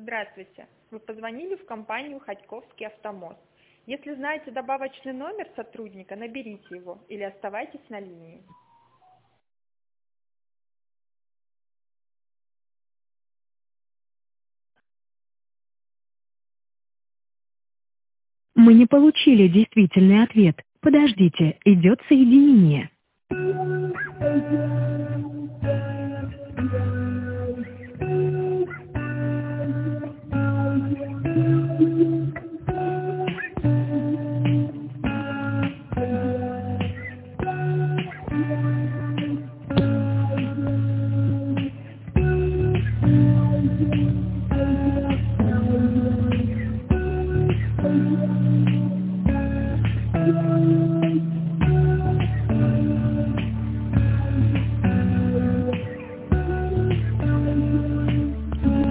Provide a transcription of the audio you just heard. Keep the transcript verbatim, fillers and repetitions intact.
Здравствуйте. Вы позвонили в компанию Ходьковский автомост. Если знаете добавочный номер сотрудника, наберите его или оставайтесь на линии. Мы не получили действительный ответ. Подождите, идет соединение.